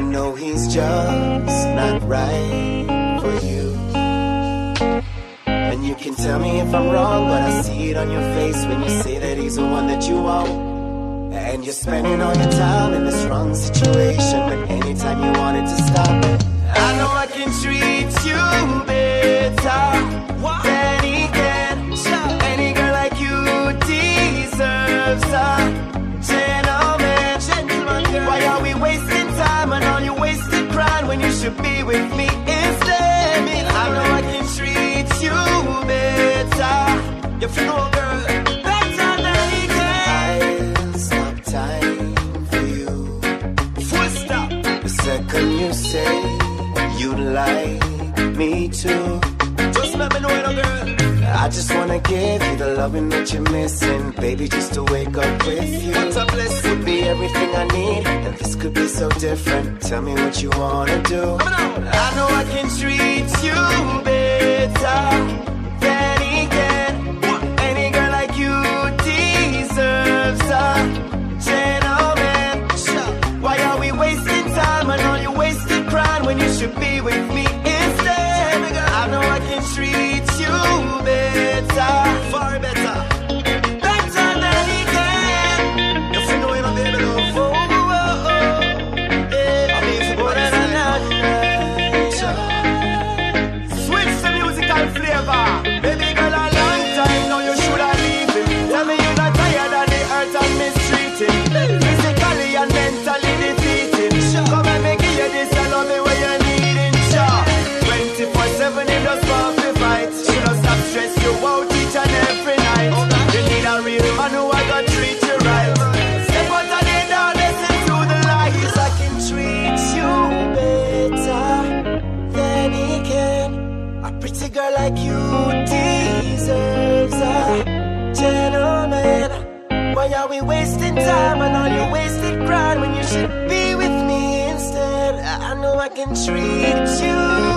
know he's just not right for you. And you can tell me if I'm wrong, but I see it on your face when you say that he's the one that you want. And you're spending all your time in this wrong situation, but anytime you want it to stop, I know I can treat you better than he can. Any girl like you deserves a gentleman. Why are we wasting time and all you wasted crying when you should be with me instead? I know I can treat you better. You feel no girl better than he can. I'll stop time for you. Full stop. The second you say you'd like me to, just let me know it, girl. I just wanna give you the loving that you're missing, baby, just to wake up with you. What a bliss. Could be everything I need, and this could be so different. Tell me what you wanna do. I know I can treat you better than he can. Any girl like you deserves a gentleman. Why are we wasting time and all you wasted crying when you should be with me instead? I know I can treat you better, far better, better than he can. If you know you're not baby love, oh, oh, oh, yeah. I mean, if you go down and switch the musical flavor, baby girl, a long time now you should have leave it. Tell me you're not tired of the hurt and mistreating, physically and mentally defeating. Come and make you this, I love it when you need it. 24/7 it just want to fight. She don't stop stress you out each and every night. You need a real man who I got treat you right. Step out of the door, listen to the lies. I can treat you better than he can. A pretty girl like you deserves a gentleman. Why are we wasting time and all you wasted crying when you should be with me instead? I know I can treat you